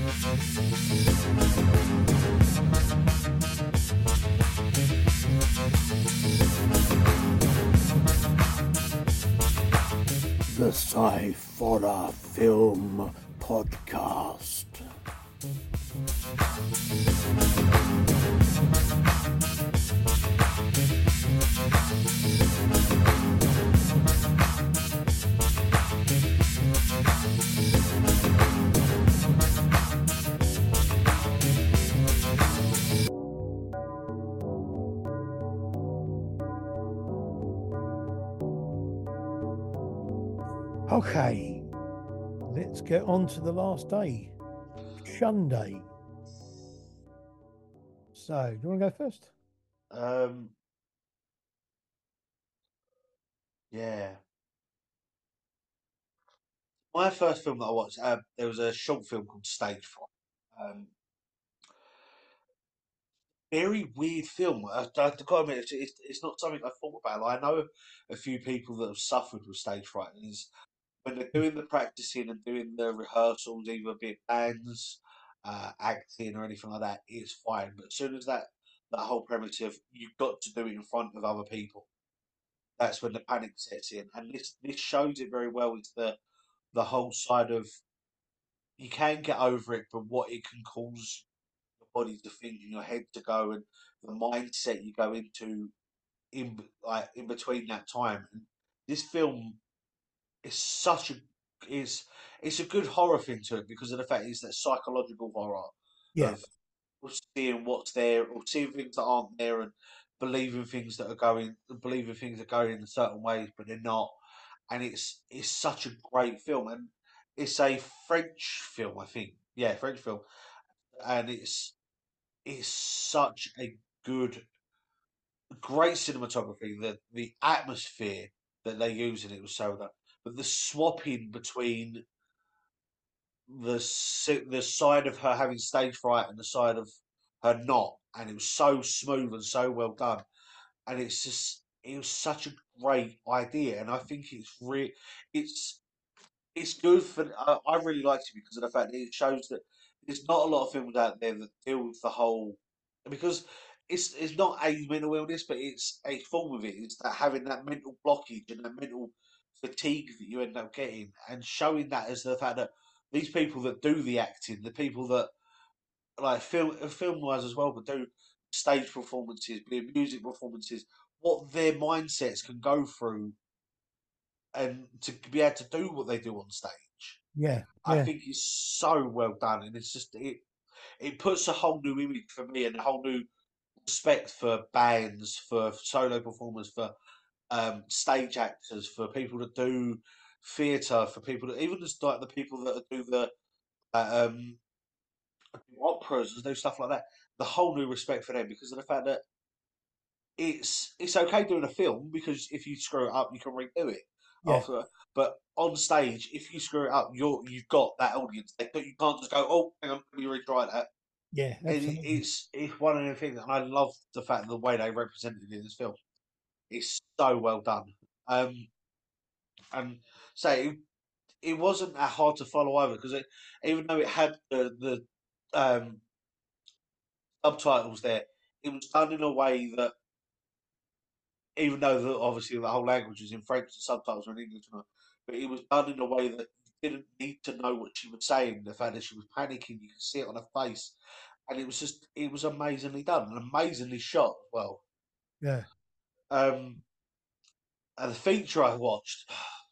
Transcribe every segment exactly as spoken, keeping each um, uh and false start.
The Sci-Fi Film Podcast. Okay, let's get on to the last day, Sunday. So, do you want to go first? Um, yeah. My first film that I watched, uh, there was a short film called Stage Fright. Um, very weird film. I, I, I've got to admit, it's, it's, it's not something I thought about. Like, I know a few people that have suffered with stage fright, and is when they're doing the practicing and doing the rehearsals, either be it bands, uh, acting, or anything like that, it's fine. But as soon as that that whole premise of you've got to do it in front of other people, that's when the panic sets in. And this this shows it very well. It's the the whole side of you can get over it, but what it can cause your body to think and your head to go, and the mindset you go into in like in between that time. And this film is such a is it's a good horror thing to it because of the fact it's that psychological horror Yeah, of seeing what's there or seeing things that aren't there and believing things that are going believing things are going in certain ways but they're not. And it's it's such a great film, and it's a French film, I think. Yeah, French film, and it's it's such a good, great cinematography. The the atmosphere that they use in it was so good, but the swapping between the si- the side of her having stage fright and the side of her not, and it was so smooth and so well done, and it's just it was such a great idea, and I think it's re it's it's good for. I, I really liked it because of the fact that it shows that there's not a lot of films out there that deal with the whole because it's it's not a mental illness, but it's a form of it. It's that having that mental blockage and that mental fatigue that you end up getting, and showing that as the fact that these people that do the acting, the people that like film film wise as well, but do stage performances, be it music performances, what their mindsets can go through, and to be able to do what they do on stage. yeah, I yeah, think it's so well done, and it's just it it puts a whole new image for me and a whole new respect for bands, for solo performers, for um, stage actors, for people that do theatre, for people that even just like the people that do the uh, um, operas and do stuff like that. The whole new respect for them because of the fact that it's it's okay doing a film because if you screw it up, you can redo it yeah, after. But on stage, if you screw it up, you're you've got that audience. They, you can't just go, "Oh, hang on, let me retry that." yeah, And it, absolutely. it's it's one of the things, and I love the fact of the way they represented it in this film. It's so well done. Um, and say it, it wasn't that hard to follow over because it, even though it had the the um, subtitles there, it was done in a way that even though the, obviously the whole language was in French, the subtitles were in English, but it was done in a way that you didn't need to know what she was saying. The fact that she was panicking, you could see it on her face, and it was just it was amazingly done and amazingly shot as well. Yeah, Um, and the feature I watched,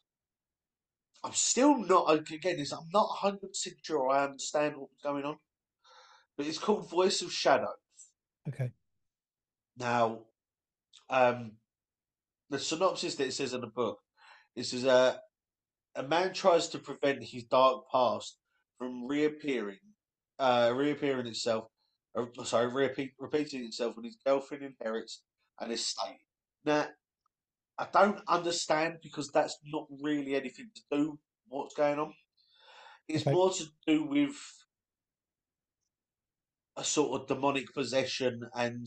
I'm still not again. Is I'm not one hundred percent sure I understand what was going on, but it's called Voice of Shadow. okay, Now, um, the synopsis that it says in the book, this is a a man tries to prevent his dark past from reappearing, uh, reappearing itself. Or, sorry, repeat, repeating itself when his girlfriend inherits an estate. Now, I don't understand because that's not really anything to do what's going on. It's okay, more to do with a sort of demonic possession, and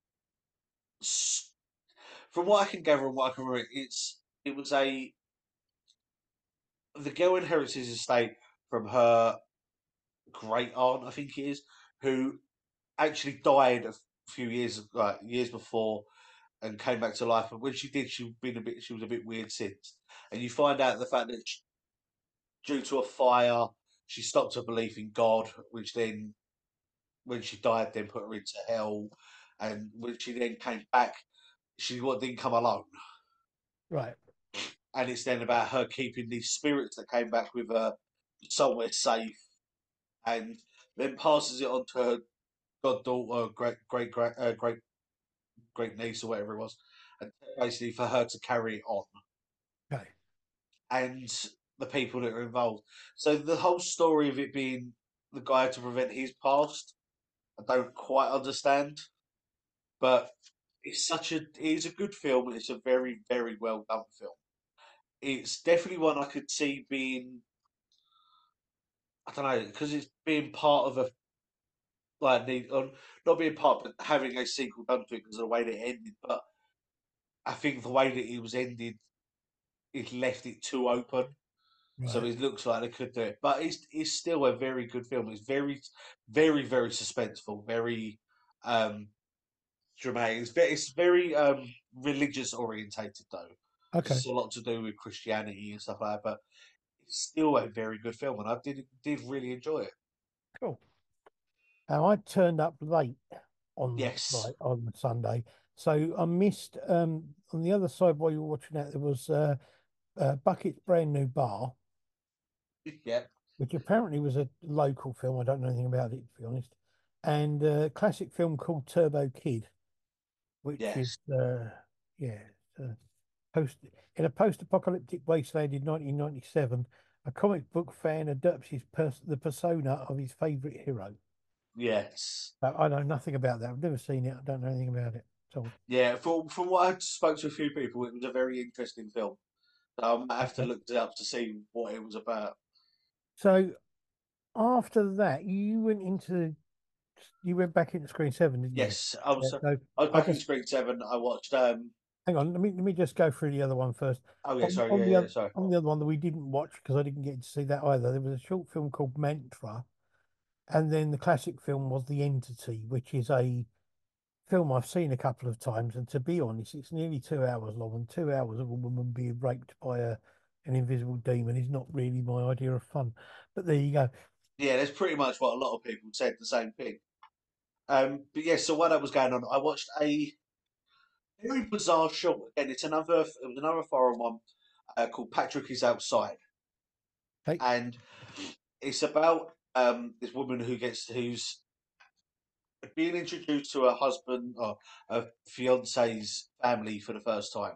s- from what I can gather and what I can read, it's it was a the girl inherits his estate from her great aunt, I think it is, who actually died a few years like years before and came back to life. But when she did, she'd been a bit she was a bit weird since. And you find out the fact that she, due to a fire, she stopped her belief in God, which then when she died, then put her into hell. And when she then came back, she what didn't come alone. Right. And it's then about her keeping these spirits that came back with her somewhere safe, and then passes it on to her goddaughter, great great great uh, great great niece or whatever it was, and basically for her to carry it on, Okay. and the people that are involved. So the whole story of it being the guy to prevent his past, I don't quite understand, but it's such a it is a good film. It's a very very well done film. It's definitely one I could see being, I don't know, because it's being part of a like need on not being part, but having a sequel done to it because of the way that it ended. But I think the way that it was ended, it left it too open. So Right. it looks like they could do it, but it's it's still a very good film. It's very, very, very suspenseful, very um, dramatic. It's very, it's very um, religious orientated though, because Okay. it's a lot to do with Christianity and stuff like that. But it's still a very good film, and I did did really enjoy it. Cool. Now I turned up late on Yes, Friday, on Sunday, so I missed. Um, on the other side while you were watching that, there was uh, uh, Bucket's brand new bar, yeah, which apparently was a local film. I don't know anything about it, to be honest. And a classic film called Turbo Kid, which is yes. uh, yeah, uh, post in a post-apocalyptic wasteland in nineteen ninety-seven. A comic book fan adopts his pers- the persona of his favorite hero. Yes. But I know nothing about that. I've never seen it. I don't know anything about it at all. Yeah, from from what I spoke to a few people, it was a very interesting film. So I might have to Okay. look it up to see what it was about. So after that, you went into you went back into Screen Seven, didn't you? Yes, I Yeah. was. Uh, So I was I back in just Screen Seven. I watched. Um. hang on. Let me let me just go through the other one first. Oh yeah, On sorry. on Yeah, the yeah. other Sorry. on the other one that we didn't watch because I didn't get to see that either. There was a short film called Mantra, and then the classic film was The Entity, which is a film I've seen a couple of times. And to be honest, it's nearly two hours long, and two hours of a woman being raped by a an invisible demon is not really my idea of fun. But there you go. Yeah, that's pretty much what a lot of people said. The same thing. Um. But yeah. So while that was going on, I watched a very bizarre short. Again, it's another. It was another foreign one uh, called Patrick is Outside, Hey, and it's about um this woman who gets who's being introduced to her husband or her fiance's family for the first time,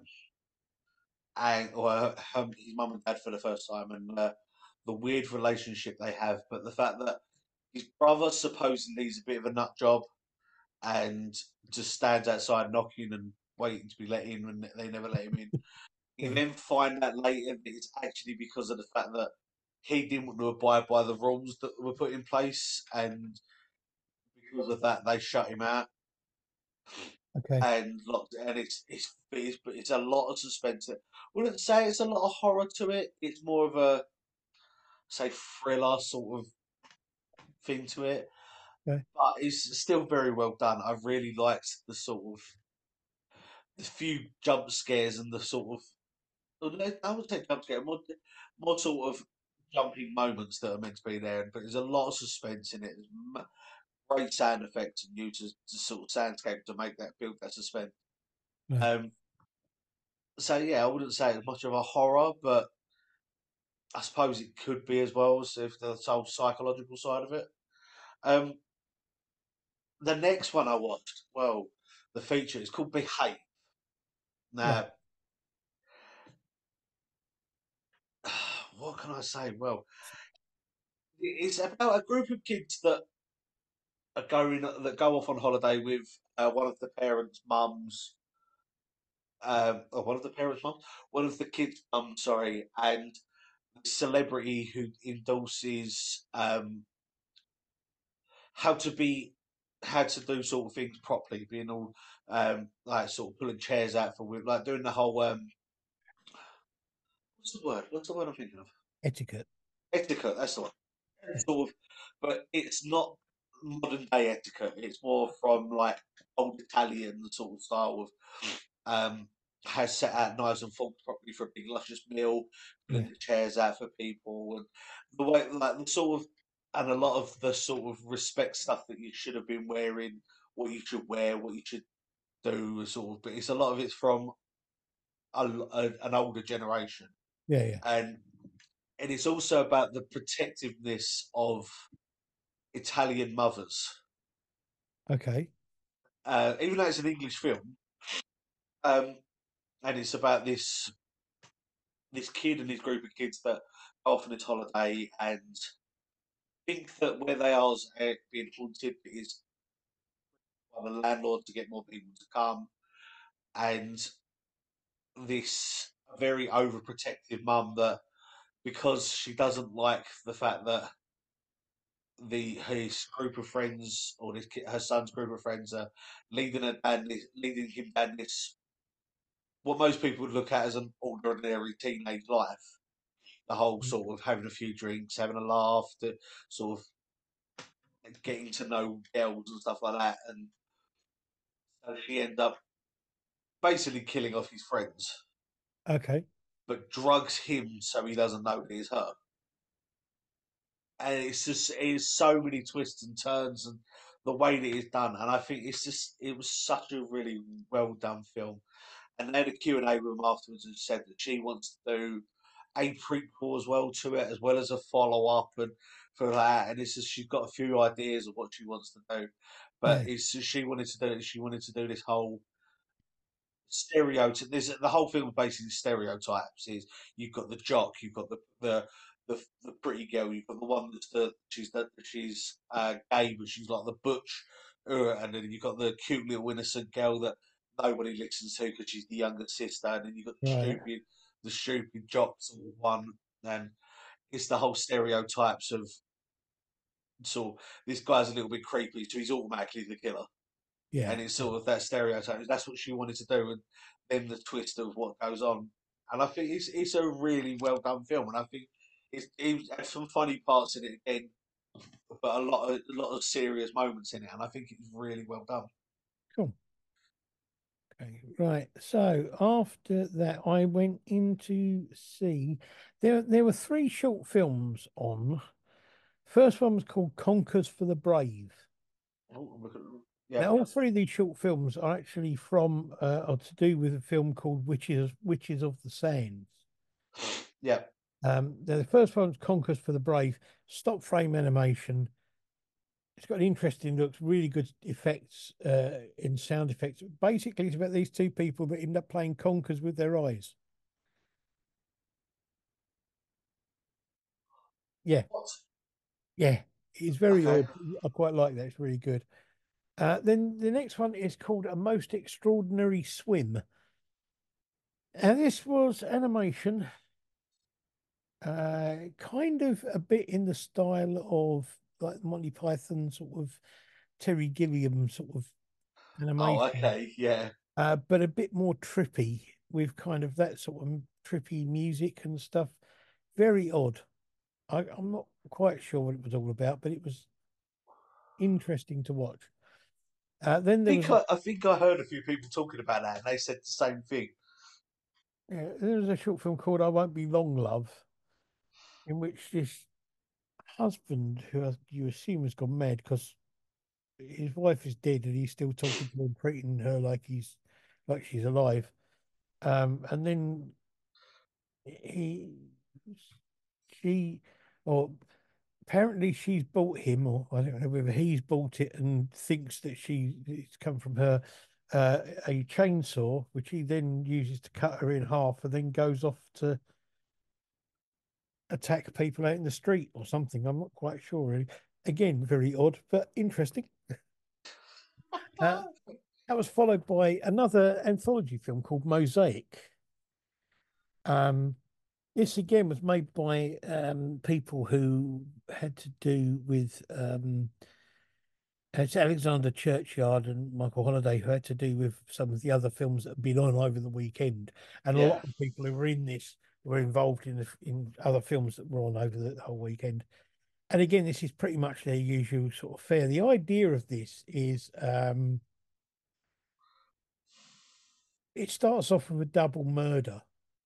and or her, her, his mum and dad for the first time, and uh, the weird relationship they have. But the fact that his brother supposedly is a bit of a nut job and just stands outside knocking and waiting to be let in, and they never let him in. You yeah, then find out later that it's actually because of the fact that he didn't want to abide by the rules that were put in place, and because of that, they shut him out okay, and locked. And it's it's it's, it's a lot of suspense. I wouldn't say it's a lot of horror to it. It's more of a say thriller sort of thing to it, okay, but it's still very well done. I really liked the sort of the few jump scares and the sort of I would say jump scare more more sort of jumping moments that are meant to be there, but there's a lot of suspense in it. There's m- great sound effects and used to, to sort of soundscape to make that build that suspense. right, Um, so yeah, I wouldn't say it's much of a horror, but I suppose it could be as well as if the whole psychological side of it. Um, the next one I watched, well, the feature is called Behave. right, Now, what can I say? Well, it's about a group of kids that are going that go off on holiday with uh, one of the parents' mums, um, or one of the parents' mums, one of the kids' mums, sorry, and the celebrity who endorses um, how to be, how to do sort of things properly, being all um, like sort of pulling chairs out for women, like doing the whole um, what's the word? What's the word I'm thinking of? etiquette. Etiquette. That's the one. sort of, but it's not modern day etiquette. It's more from like old Italian sort of style of um, has set out knives and forks properly for a big luscious meal, Yeah. putting the chairs out for people, and the way like the sort of and a lot of the sort of respect stuff that you should have been wearing, what you should wear, what you should do, sort of. But it's a lot of it's from a, a, an older generation, Yeah. Yeah. and and it's also about the protectiveness of Italian mothers. Okay. Uh, even though it's an English film, um, and it's about this this kid and his group of kids that go off on this holiday and think that where they are is uh, being haunted is by the landlord to get more people to come, and this very overprotective mum that because she doesn't like the fact that the his group of friends or this kid, her son's group of friends are leading her down this, leading him down this what most people would look at as an ordinary teenage life. The whole sort of having a few drinks, having a laugh, the sort of getting to know girls and stuff like that, and so she ends up basically killing off his friends, Okay. but drugs him so he doesn't know that it's her. And it's just it is so many twists and turns and the way that it's done, and I think it's just it was such a really well done film. And they had a Q and A with him afterwards and said that she wants to do a prequel as well to it, as well as a follow up and for that. And it's just she's got a few ideas of what she wants to do, but Yeah. it's just, she wanted to do she wanted to do this whole stereotype. There's the whole film is basically stereotypes. Is you've got the jock, you've got the the the, the pretty girl, you've got the one that's the she's the she's uh, gay, but she's like the butch, uh, and then you've got the cute little innocent girl that nobody listens to because she's the younger sister, and then you've got the Right. stupid the stupid jock sort of one, and it's the whole stereotypes of so this guy's a little bit creepy, so he's automatically the killer Yeah. and it's sort of that stereotype. That's what she wanted to do, and then the twist of what goes on. And I think it's it's a really well done film, and I think it's it had some funny parts in it again, but a lot of a lot of serious moments in it, and I think it's really well done. Cool. Okay. Right. So after that, I went in to see there. There were three short films on. First one was called Conkers for the Brave. Oh, look at yeah, Now, all three of these short films are actually from, uh, or to do with a film called Witches Witches of the Sands. yeah. Um, the first one's Conkers for the Brave, stop frame animation. It's got an interesting looks, really good effects, uh, in sound effects. Basically, it's about these two people that end up playing conkers with their eyes. Yeah, What? yeah, it's very Okay. odd. I quite like that. It's really good. Uh, then the next one is called A Most Extraordinary Swim. And this was animation, uh, kind of a bit in the style of like Monty Python, sort of Terry Gilliam sort of Oh, animation, okay. Yeah. uh, but a bit more trippy with kind of that sort of trippy music and stuff. Very odd. I, I'm not quite sure what it was all about, but it was interesting to watch. Uh, then I there was think a, I, I think I heard a few people talking about that, and they said the same thing. yeah, there was a short film called I Won't Be Long, Love, in which this husband, who you assume has gone mad because his wife is dead and he's still talking to her and treating her like he's like she's alive. Um, and then he, she, or apparently she's bought him, or I don't know whether he's bought it and thinks that she it's come from her, uh, a chainsaw, which he then uses to cut her in half, and then goes off to attack people out in the street or something. I'm not quite sure really. Again, very odd, but interesting. Uh, that was followed by another anthology film called Mosaic. Um, this again was made by um, people who had to do with um, it's Alexander Churchyard and Michael Holiday who had to do with some of the other films that have been on over the weekend, and a Yeah. lot of people who were in this were involved in the, in other films that were on over the whole weekend. and again, this is pretty much their usual sort of fare. The idea of this is um, it starts off with a double murder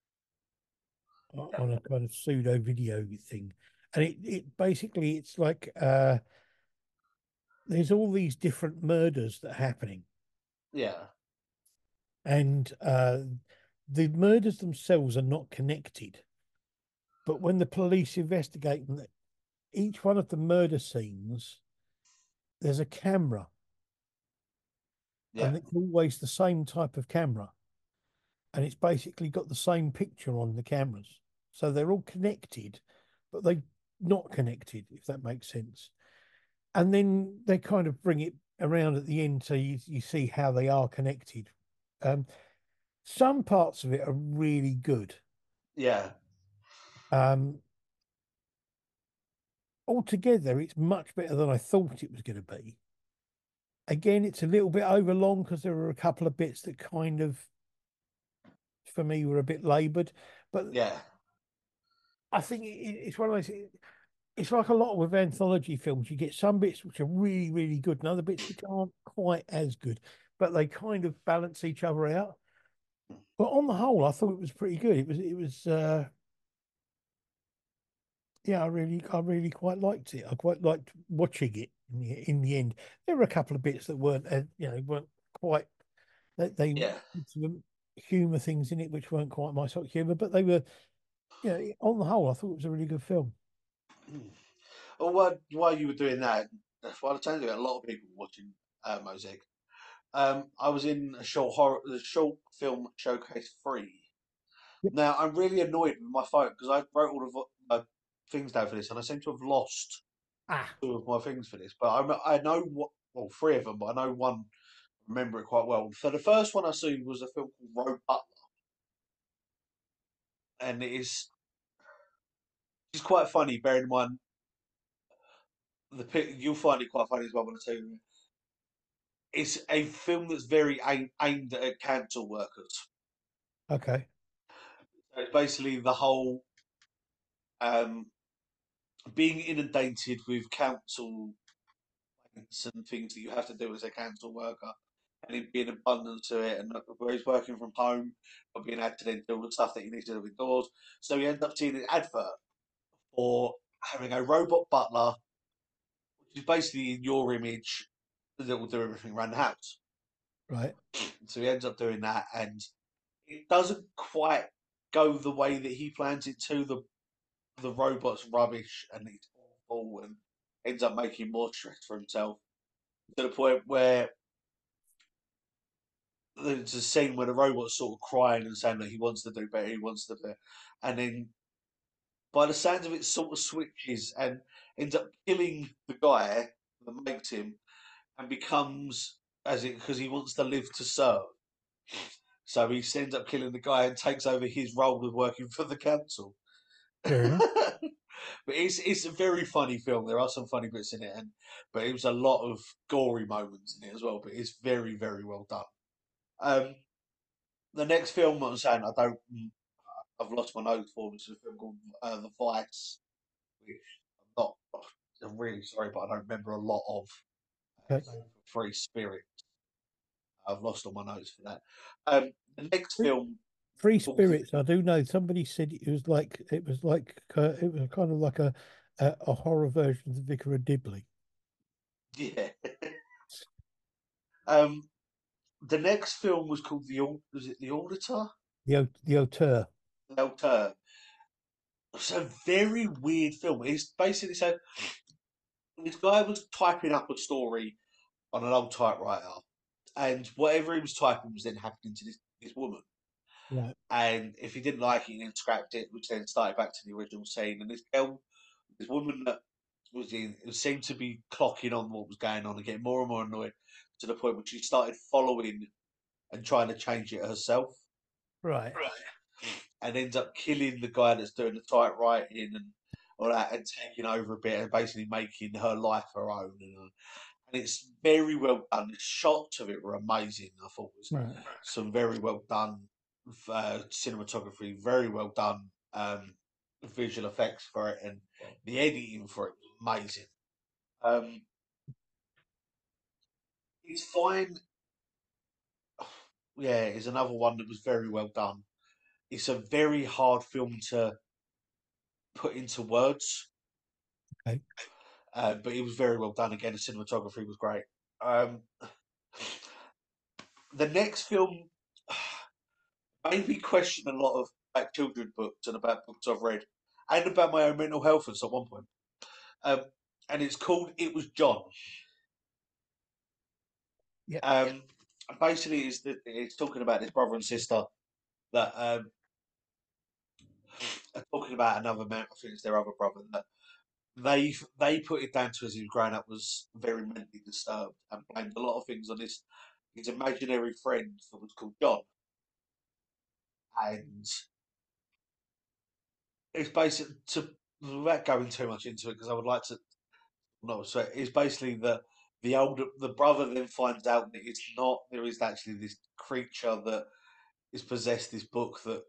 on a kind of pseudo video thing, and it, it basically it's like uh, there's all these different murders that are happening, Yeah, and uh, the murders themselves are not connected. But when the police investigate them, each one of the murder scenes, there's a camera, yeah, and it's always the same type of camera, and it's basically got the same picture on the cameras. So they're all connected, but they're not connected, if that makes sense. And then they kind of bring it around at the end so you, you see how they are connected. Um, some parts of it are really good. yeah, Um, altogether, it's much better than I thought it was going to be. Again, it's a little bit overlong because there were a couple of bits that kind of, for me, were a bit laboured. But yeah, I think it, it's one of those. It's like a lot with anthology films. You get some bits which are really, really good, and other bits which aren't quite as good, but they kind of balance each other out. But on the whole, I thought it was pretty good. It was, it was, uh, yeah, I really, I really quite liked it. I quite liked watching it in the, in the end. There were a couple of bits that weren't, uh, you know, weren't quite. They, they yeah. some humour things in it which weren't quite my sort of humour, but they were, you know, on the whole, I thought it was a really good film. Well, while, while you were doing that, by the time there were a lot of people watching uh, Mosaic, um, I was in a short horror, the short film showcase three. Yep. Now I'm really annoyed with my phone because I wrote all of my things down for this, and I seem to have lost Ah, two of my things for this. But I, I know what, well, three of them, but I know one. Remember it quite well. So the first one I saw was a film called Road Butler, and it is it's quite funny. Bearing in mind the pic- you'll find it quite funny as well when I tell you. It's a film that's very aim, aimed at council workers. okay, So it's basically the whole um, being inundated with council payments and things that you have to do as a council worker, and it being abundant to it, and where he's working from home, but being able to then do all the stuff that he needs to do indoors. So you end up seeing an advert for having a robot butler, which is basically in your image that will do everything around the house. right, So he ends up doing that, and it doesn't quite go the way that he plans it to. The the robot's rubbish and it's awful and ends up making more stress for himself to the point where there's a scene where the robot's sort of crying and saying that he wants to do better, he wants to do, and then by the sounds of it, sort of switches and ends up killing the guy that makes him and becomes as it because he wants to live to serve. So he ends up killing the guy and takes over his role of working for the council. fair enough. But it's it's a very funny film. There are some funny bits in it, and but it was a lot of gory moments in it as well. But it's very very well done. Um, the next film I'm saying I don't, I've lost my notes for, which is a film called uh, The Vice, which I'm not. I'm really sorry, but I don't remember a lot of. Uh, Okay. same for Free Spirit. I've lost all my notes for that. Um, the next Free, film Free called Spirits, I do know. Somebody said it was like it was like uh, it was kind of like a, a a horror version of the Vicar of Dibley. yeah. um, the next film was called the Au- was it the Auditor? The au- the auteur, The Auteur. It's a very weird film. It's basically so this guy was typing up a story on an old typewriter, and whatever he was typing was then happening to this, this woman. right, And if he didn't like it, he then scrapped it, which then started back to the original scene. And this girl, this woman that was in, it seemed to be clocking on what was going on and getting more and more annoyed to the point where she started following and trying to change it herself. right. And ends up killing the guy that's doing the typewriting and all that, and taking over a bit and basically making her life her own. And, uh, and it's very well done. The shots of it were amazing. I thought it was Right. some very well done uh, cinematography, very well done. Um, visual effects for it, and the editing for it was amazing. Um, it's fine. Yeah, it's another one that was very well done. It's a very hard film to put into words, Okay. uh, but it was very well done. Again, the cinematography was great. Um, the next film made me question a lot of about children books and about books I've read, and about my own mental health at one point. Um, and it's called "It Was John." Yeah. Um, basically, it's, it's talking about this brother and sister that um, are talking about another man. I think it's their other brother that they they put it down to as he was growing up was very mentally disturbed and blamed a lot of things on this his imaginary friend that was called John. And it's basically to without going too much into it because I would like to no. So it's basically that the older the brother then finds out that it's not there is actually this creature that is possessed this book that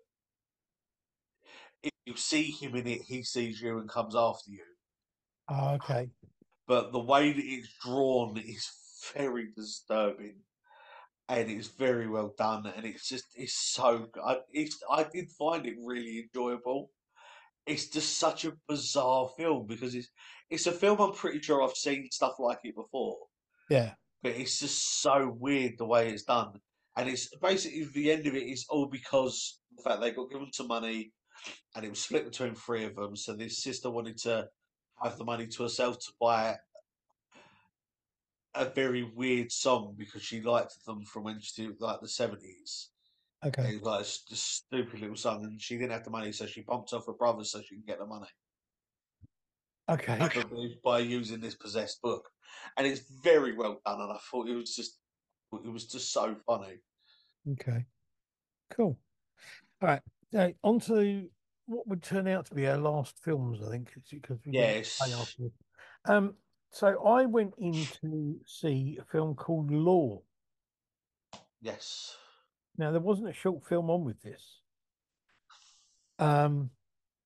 if you see him in it, he sees you and comes after you. Oh, okay. But the way that it's drawn is very disturbing and it's very well done and it's just it's so I it's I did find it really enjoyable. It's just such a bizarre film because it's it's a film I'm pretty sure I've seen stuff like it before, Yeah. but it's just so weird the way it's done. And it's basically the end of it is all because the fact they got given some money and it was split between three of them. So this sister wanted to have the money to herself to buy a very weird song because she liked them from when she was like the seventies. Okay. It was like a st- stupid little song, and she didn't have the money, so she bumped off her brother so she can get the money Okay. by using this possessed book. And it's very well done, and I thought it was just it was just so funny. Okay. Cool. All right. Now, on to what would turn out to be our last films, I think, because we went way Yes, after. Um, so I went in to see a film called Law. yes, Now, there wasn't a short film on with this. Um,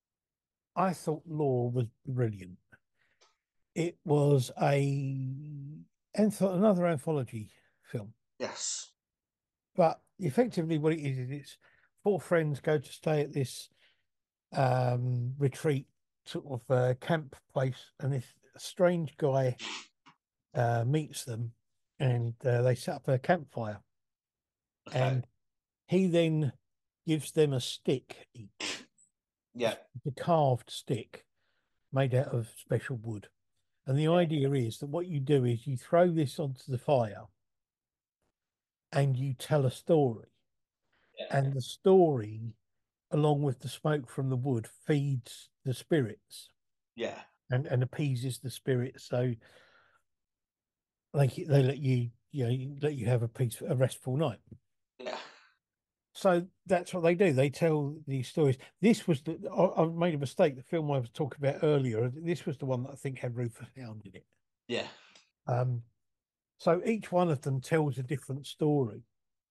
I thought Law was brilliant. It was a anth- another anthology film, yes, but effectively what it is is it's four friends go to stay at this um retreat sort of uh, camp place, and this strange guy uh, meets them, and uh, they set up a campfire, okay, and he then gives them a stick each, yeah, a carved stick made out of special wood. And the idea is that what you do is you throw this onto the fire and you tell a story. And the story, along with the smoke from the wood, feeds the spirits yeah, and, and appeases the spirits. So like they let you, you know, let you have a peace, a restful night. yeah, So that's what they do. They tell these stories. This was the I, I made a mistake. The film I was talking about earlier. This was the one that I think had Rufus Hound in it. yeah, Um, so each one of them tells a different story.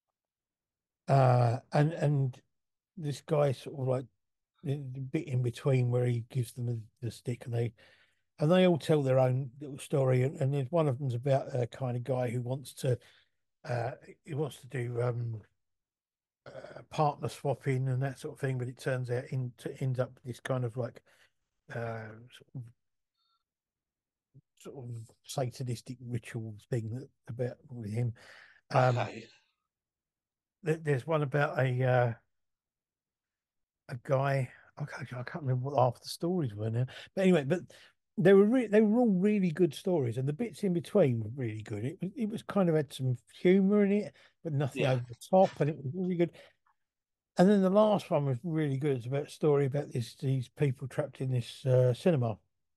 Uh, and and this guy sort of like the bit in between where he gives them the, the stick, and they and they all tell their own little story. And, and there's one of them's about a kind of guy who wants to uh, he wants to do um, uh, partner swapping and that sort of thing, but it turns out into ends up this kind of like uh, sort of, sort of satanistic ritual thing that about with him. Um, okay, there, there's one about a uh, a guy. I can't, I can't remember what half the stories were now, but anyway, but they were re- they were all really good stories, and the bits in between were really good. It was it was kind of had some humour in it, but nothing yeah, over the top, and it was really good. And then the last one was really good. It's about a story about this these people trapped in this uh, cinema,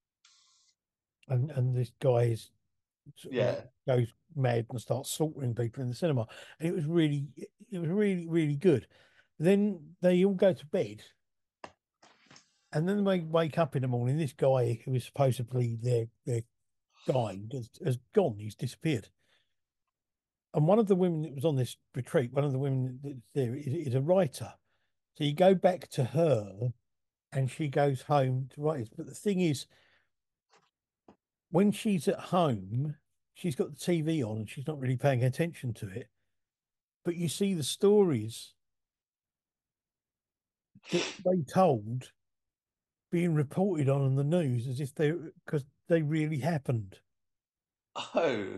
and and this guy is sort of like yeah, goes mad and starts slaughtering people in the cinema, and it was really it was really really good. Then they all go to bed, and then they wake up in the morning. This guy who was supposedly their their guide has, has gone. He's disappeared. And one of the women that was on this retreat, one of the women that's there is, is a writer. So you go back to her and she goes home to write it. But the thing is, when she's at home, she's got the T V on and she's not really paying attention to it. But you see the stories that they told being reported on in the news as if they because they really happened. Oh,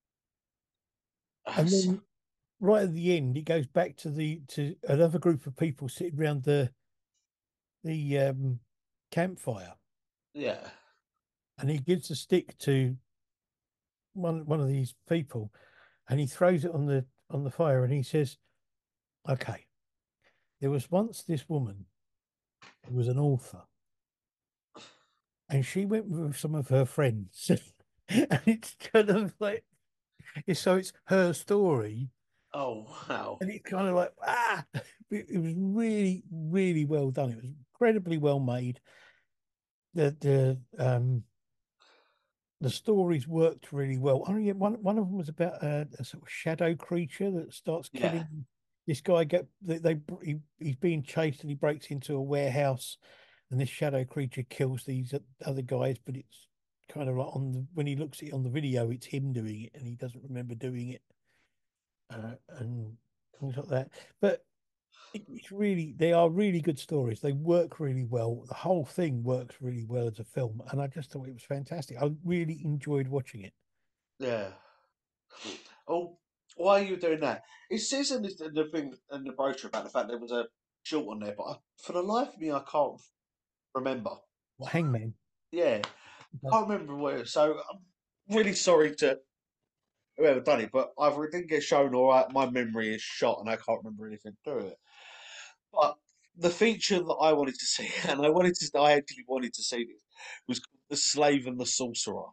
And that's, then right at the end, it goes back to the to another group of people sitting around the the um, campfire, yeah. and he gives a stick to one one of these people, and he throws it on the on the fire, and he says, "Okay, there was once this woman who was an author, and she went with some of her friends, and it's kind of like it's so it's her story." Oh, wow. And it's kind of like ah, it, it was really, really well done. It was incredibly well made. The the um the stories worked really well. Oh yeah, one one of them was about a, a sort of shadow creature that starts Yeah. killing this guy. Get they, they he, he's being chased and he breaks into a warehouse, and this shadow creature kills these other guys. But it's kind of like on the when he looks at it on the video, it's him doing it, and he doesn't remember doing it, uh, and things like that. But it- it's really they are really good stories. They work really well. The whole thing works really well as a film, and I just thought it was fantastic. I really enjoyed watching it. Yeah. Oh, why are you doing that? It says in the, in the thing in the brochure about the fact there was a short on there, but I, for the life of me, I can't remember. Well, Hangman. Yeah, Okay. can't remember where. So I'm really sorry to whoever done it, but either it didn't get shown or I, my memory is shot and I can't remember anything to do with it. But the feature that I wanted to see, and I wanted to, I actually wanted to see this, was called The Slave and the Sorcerer.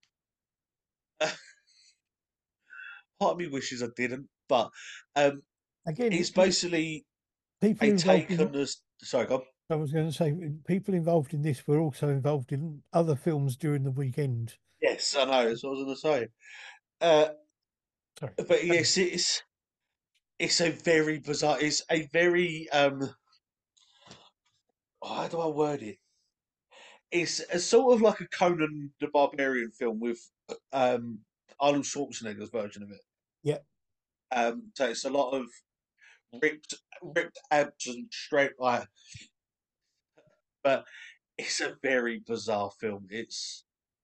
Part of me wishes I didn't, but um, Again, it's basically people a involved take in. on this. Sorry, go on. I was going to say people involved in this were also involved in other films during the weekend. Yes, I know. That's what I was going to say. Uh, Sorry. but Um, yes, it's it's a very bizarre. It's a very um. How do I word it? It's a sort of like a Conan the Barbarian film with um Arnold Schwarzenegger's version of it. yeah. Um, so it's a lot of ripped ripped abs and straight like, but it's a very bizarre film. It's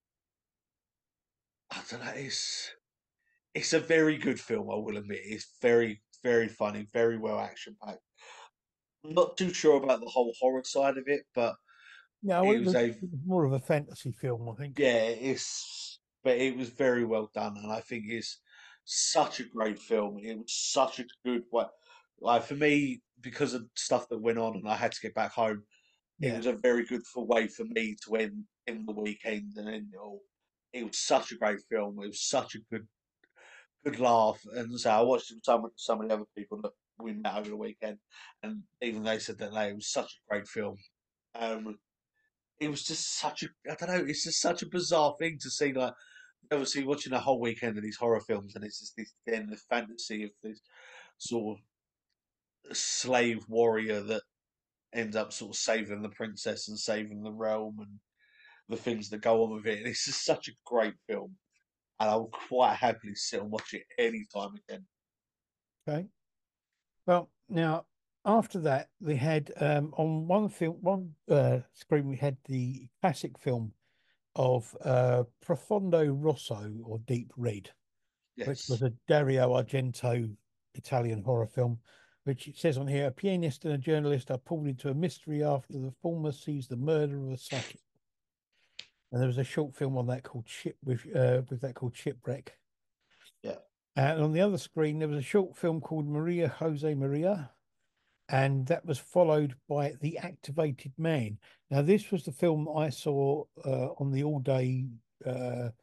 I don't know. It's it's a very good film. I will admit. It's very very funny, very well action packed. I'm not too sure about the whole horror side of it, but Yeah, well, it it was was, a it was more of a fantasy film, I think. yeah. It's but it was very well done, and I think it's such a great film. It was such a good way. Like for me, because of stuff that went on, and I had to get back home. It Yeah. was a very good for way for me to end in the weekend and end it all. It was such a great film. It was such a good good laugh, and so I watched it with some some of the other people that we met over the weekend, and even they said that they, it was such a great film. Um, it was just such a I don't know. It's just such a bizarre thing to see. Like obviously watching a whole weekend of these horror films, and it's just this then the fantasy of this sort of slave warrior that ends up sort of saving the princess and saving the realm and the things that go on with it. And it's just such a great film, and I'll quite happily sit and watch it any time again. Okay. Well, now after that, we had um, on one film, one uh, screen, we had the classic film of uh, Profondo Rosso or Deep Red, which was Yes, a Dario Argento Italian horror film, which it says on here, a pianist and a journalist are pulled into a mystery after the former sees the murder of a psychic. And there was a short film on that called Ship with uh, with that called Shipwreck. yeah. And on the other screen, there was a short film called Maria Jose Maria, and that was followed by The Activated Man. Now, this was the film I saw uh, on the all day uh,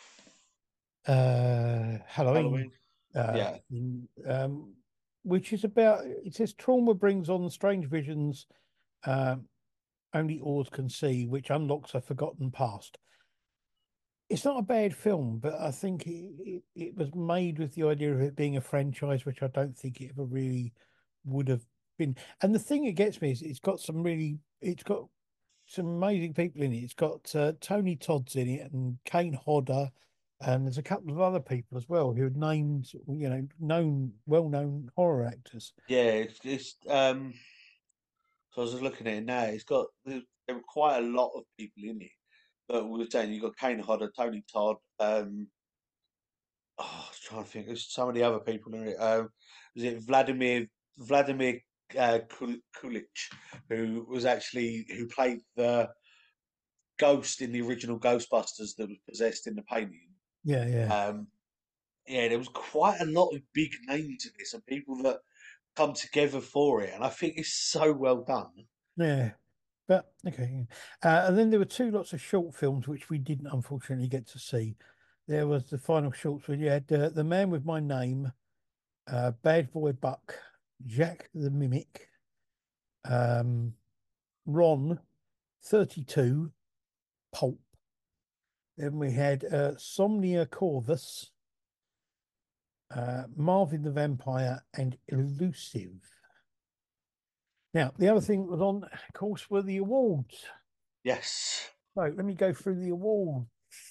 uh, Halloween Halloween. uh, Yeah, thing, um, which is about it says trauma brings on strange visions um, only Oars can see, which unlocks a forgotten past. It's not a bad film, but I think it, it, it was made with the idea of it being a franchise, which I don't think it ever really would have been. And the thing that gets me is it's got some really, it's got some amazing people in it. It's got uh, Tony Todd's in it and Kane Hodder, and there's a couple of other people as well who are named, you know, known, well-known horror actors. Yeah, it's, it's um. So I was just looking at it now. It's got there, there were quite a lot of people in it. But we were saying you got Kane Hodder, Tony Todd. Um, oh, I was trying to think. There's some of the other people in it. Um, was it Vladimir Vladimir uh, Kul- Kulich, who was actually who played the ghost in the original Ghostbusters that was possessed in the painting. Yeah, yeah, Um, yeah, there was quite a lot of big names in this and people that come together for it, and I think it's so well done. yeah. But okay, uh, and then there were two lots of short films which we didn't unfortunately get to see. There was the final shorts where you had uh, The Man with My Name, uh, Bad Boy Buck, Jack the Mimic, um, Ron, thirty-two, Pulp. Then we had uh, Somnia Corvus, uh, Marvin the Vampire, and Elusive. Now, the other thing that was on, of course, were the awards. Yes. So let me go through the awards.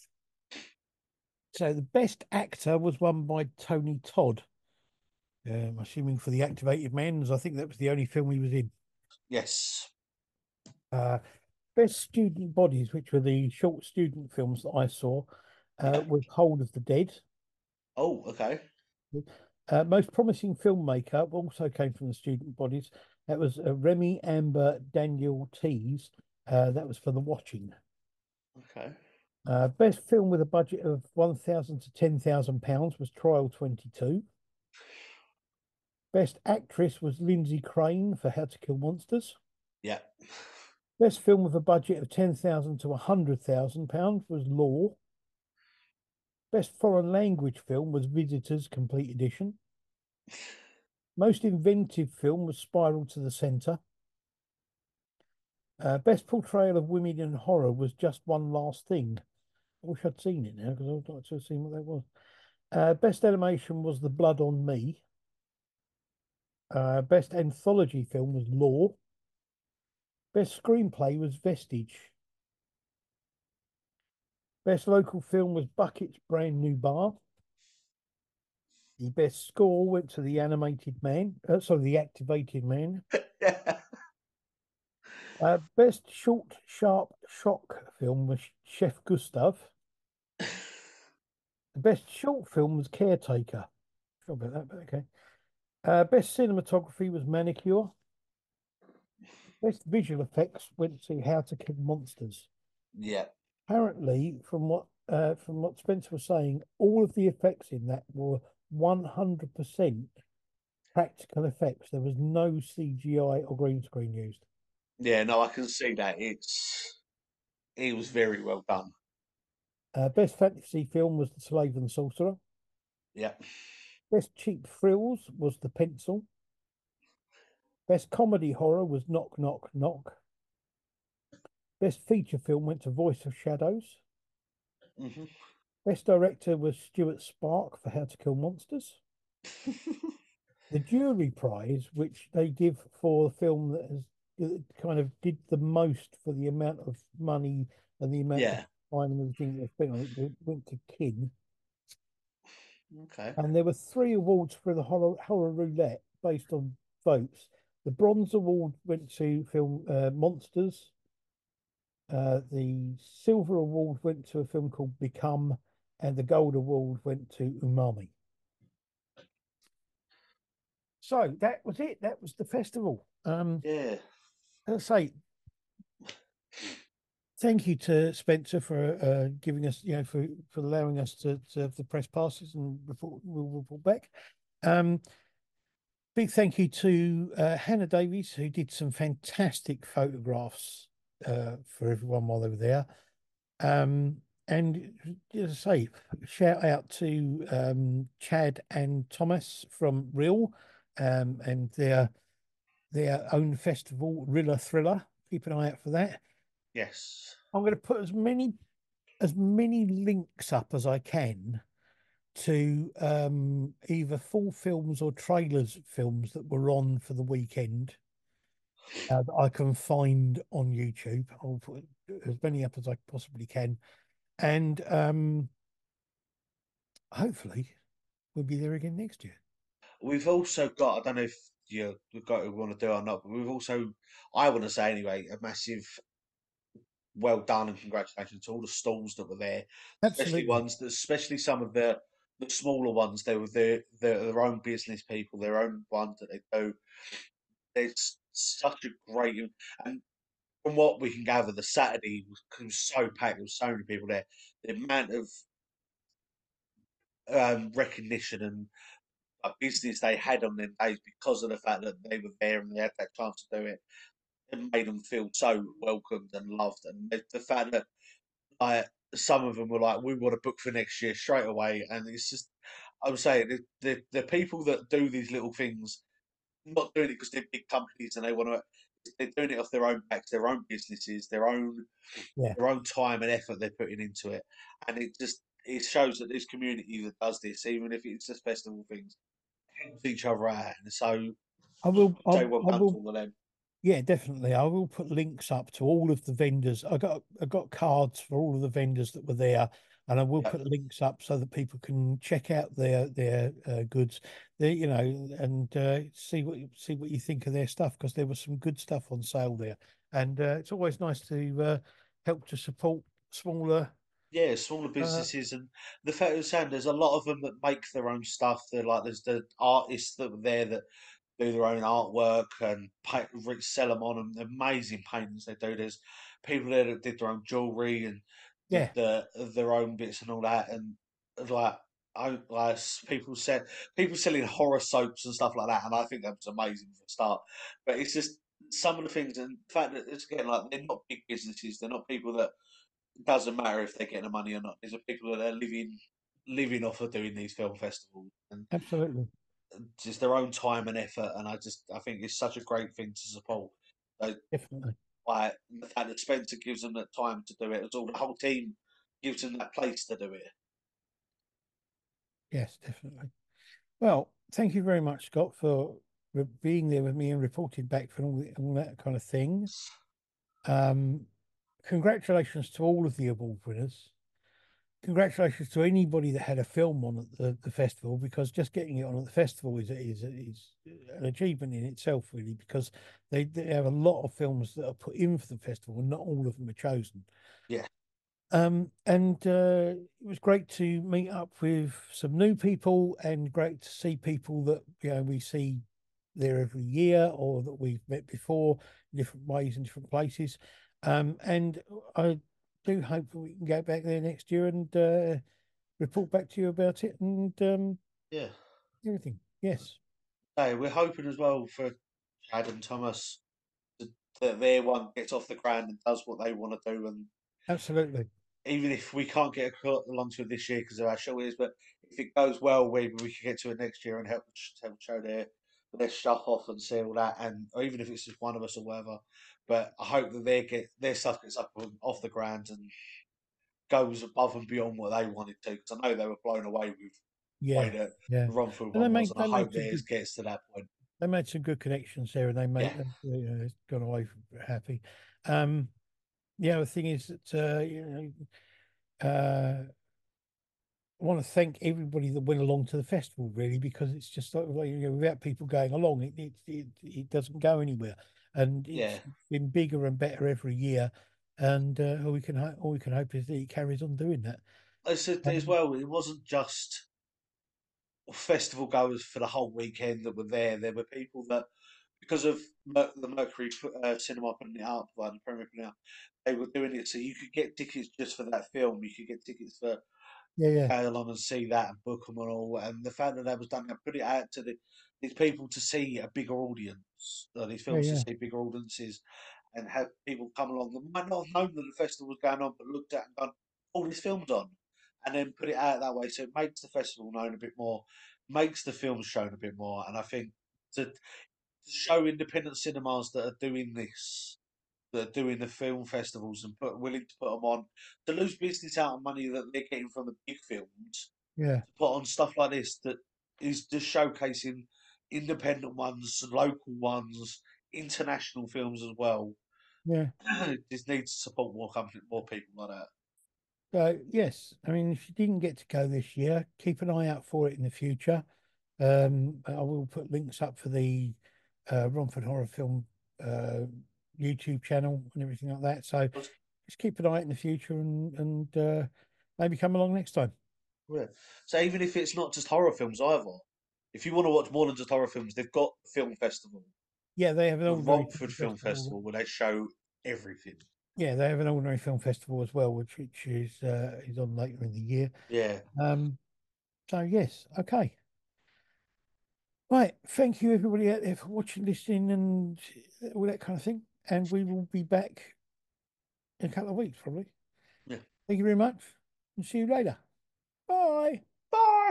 So the best actor was won by Tony Todd. Um, assuming for The Activated Men, as I think that was the only film he was in. Yes. Uh, best student bodies, which were the short student films that I saw, uh, Yeah. was Hold of the Dead. Oh, okay. Uh, most promising filmmaker also came from the student bodies. That was uh, Remy Amber Daniel Tees. Uh, that was for The Watching. Okay. Uh, best film with a budget of one thousand to ten thousand pounds was Trial twenty-two. Best actress was Lindsay Crane for How to Kill Monsters. Yeah. Best film with a budget of ten thousand to one hundred thousand pounds was Law. Best foreign language film was Visitors Complete Edition. Most inventive film was Spiral to the Centre. Uh, best portrayal of women in horror was Just One Last Thing. I wish I'd seen it now because I'd like to have seen what that was. Uh, best animation was The Blood on Me. Uh, best anthology film was Law. Best screenplay was Vestige. Best local film was Bucket's Brand New Bar. The best score went to The Animated Man. Uh, sorry, The Activated Man. Yeah. Uh, best short, sharp shock film was Chef Gustav. The best short film was Caretaker. Sure about that, but okay. Uh, best cinematography was Manicure. Best visual effects went to How to Kill Monsters. Yeah. Apparently, from what uh, from what Spencer was saying, all of the effects in that were one hundred percent practical effects. There was no C G I or green screen used. Yeah. No, I can see that. It's it was very well done. Uh, best fantasy film was The Slave and the Sorcerer. Yeah. Best cheap thrills was The Pencil. Best comedy horror was Knock Knock Knock. Best feature film went to Voice of Shadows. Hmm. Best director was Stuart Spark for How to Kill Monsters. The jury prize, which they give for the film that has that kind of did the most for the amount of money and the amount of Yeah. time and everything they spent on it, went to Kin. Okay. And there were three awards for the horror, horror roulette based on votes. The bronze award went to film uh, Monsters. Uh, the silver award went to a film called Become, and the gold award went to Umami. So that was it. That was the festival. Um, Yeah. as I say, thank you to Spencer for uh, giving us, you know, for for allowing us to, to have the press passes and report. We'll report back. Um, big thank you to uh, Hannah Davies, who did some fantastic photographs uh, for everyone while they were there. Um, and as I say, shout out to um, Chad and Thomas from Real um, and their their own festival, Rilla Thriller. Keep an eye out for that. Yes. I'm going to put as many as many links up as I can to um, either full films or trailers films that were on for the weekend. uh, that I can find on YouTube. I'll put as many up as I possibly can, and um, hopefully we'll be there again next year. We've also got, I don't know if you, we've got to want to do it or not, but we've also, I want to say anyway, a massive well done and congratulations to all the stalls that were there, especially Absolutely, ones that, especially some of the the smaller ones. They were their their, their own business people, their own ones that they do. There's such a great, and from what we can gather, the Saturday was, it was so packed. There was so many people there. The amount of um, recognition and uh, business they had on them days because of the fact that they were there and they had that chance to do it, it made them feel so welcomed and loved. And the, the fact that like some of them were like, "We want to book for next year straight away," and it's just, I'm saying the the, the people that do these little things, not doing it because they're big companies and they want to. They're doing it off their own backs, their own businesses, their own yeah. their own time and effort they're putting into it, and it just it shows that this community that does this, even if it's just festival things, helps each other out. And so, I just will. I, say well I done to will. all of them. Yeah, definitely. I will put links up to all of the vendors. I got I got cards for all of the vendors that were there, and I will Yep. put links up so that people can check out their their uh, goods. They, you know, and uh, see what you- see what you think of their stuff, because there was some good stuff on sale there, and uh, it's always nice to uh, help to support smaller. Yeah, smaller Uh, businesses, and the fact of saying there's a lot of them that make their own stuff. They're like there's the artists that were there that do their own artwork and paint, re- sell them on them. Amazing paintings they do. There's people there that did their own jewelry and did yeah, the their own bits and all that. And like I like s- people said people selling horror soaps and stuff like that. And I think that was amazing for a start. But it's just some of the things and the fact that it's again like they're not big businesses. They're not people that it doesn't matter if they're getting the money or not. These are people that are living living off of doing these film festivals and absolutely, just their own time and effort. And I just I think it's such a great thing to support. So definitely, like the fact that Spencer gives them that time to do it, it's all the whole team gives them that place to do it. yes, definitely. Well, thank you very much, Scott, for re- being there with me and reporting back for all, the, all that kind of thing. Um, Congratulations to all of the award winners. Congratulations to anybody that had a film on at the, the festival, because just getting it on at the festival is is is an achievement in itself, really, because they, they have a lot of films that are put in for the festival and not all of them are chosen. Yeah, Um, and uh, it was great to meet up with some new people, and great to see people that, you know, we see there every year or that we've met before in different ways in different places. Um, and I do hope that we can go back there next year and uh, report back to you about it and um, yeah. everything. Yes, Hey, we're hoping as well for Chad and Thomas to, that their one gets off the ground and does what they want to do, and absolutely. even if we can't get across along to it this year because of our show is, but if it goes well, maybe we could get to it next year and help help show their their stuff off and see all that, and or even if it's just one of us or whatever. But I hope that they get their stuff gets up on- off the ground and goes above and beyond what they wanted to, because I know they were blown away with the way Yeah, that yeah. the run through And they one was, made and I they made hope some theirs good gets to that point. they made some good connections there, and they Yeah, made them, you know, it's gone away happy. Um, the other thing is that uh, you know, uh, I want to thank everybody that went along to the festival, really, because it's just like, like, you know, without people going along, it it it, it doesn't go anywhere, and yeah. it's been bigger and better every year. And uh, all we can ho- all we can hope is that it carries on doing that. I said as Um, well, it wasn't just festival goers for the whole weekend that were there. There were people that, because of Mer- the Mercury uh, Cinema putting it out, well, the Premier putting it out, they were doing it so you could get tickets just for that film. You could get tickets for yeah, yeah, go along and see that and book them and all. And the fact that that was done, and put it out to the, these people to see a bigger audience, uh, these yeah, films to yeah, see bigger audiences, and have people come along that might not have known that the festival was going on, but looked at and gone, "Oh, this film's on," and then put it out that way. So it makes the festival known a bit more, makes the film shown a bit more, and I think to, to show independent cinemas that are doing this, that are doing the film festivals and put willing to put them on, to lose business out on money that they're getting from the big films, yeah, to put on stuff like this that is just showcasing independent ones, local ones, international films as well. Yeah. Just need to support more company, more people like that. So yes, I mean, if you didn't get to go this year, keep an eye out for it in the future. Um, I will put links up for the uh, Romford Horror Film uh, YouTube channel and everything like that. So just keep an eye out in the future and and uh, maybe come along next time. Yeah. So even if it's not just horror films either, if you want to watch more than just horror films, they've got film festival, Yeah, they have an the ordinary Romford film Film festival. Festival, where they show everything. Yeah, they have an ordinary film festival as well, which which is uh, is on later in the year. Yeah. Um, so yes, okay. Right. Thank you, everybody out there, for watching, listening, and all that kind of thing. And we will be back in a couple of weeks, probably. Yeah. Thank you very much, and see you later. Bye. Bye.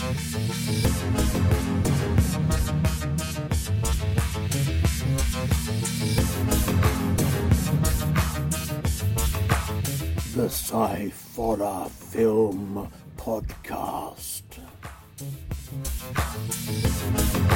The Sci-Fi Film Podcast.